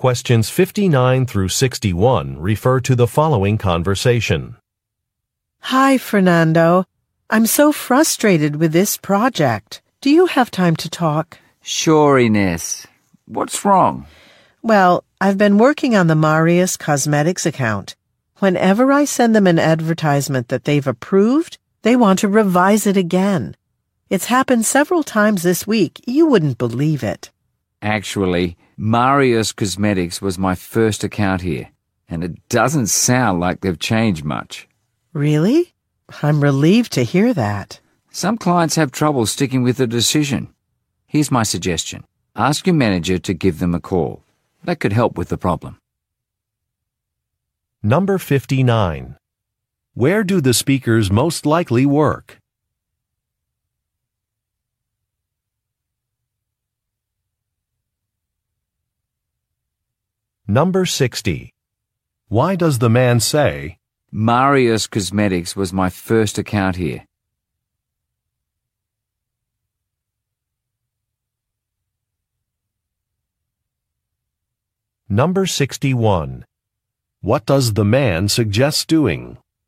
Questions 59 through 61 refer to the following conversation. Hi, Fernando. I'm so frustrated with this project. Do you have time to talk? Sure, Ines. What's wrong? Well, I've been working on the Marius Cosmetics account. Whenever I send them an advertisement that they've approved, they want to revise it again. It's happened several times this week. You wouldn't believe it. Actually, Marius Cosmetics was my first account here, and it doesn't sound like they've changed much. Really? I'm relieved to hear that. Some clients have trouble sticking with a decision. Here's my suggestion. Ask your manager to give them a call. That could help with the problem. Number 59. Where do the speakers most likely work? Number 60. Why does the man say, Marius Cosmetics was my first account here? Number 61. What does the man suggest doing?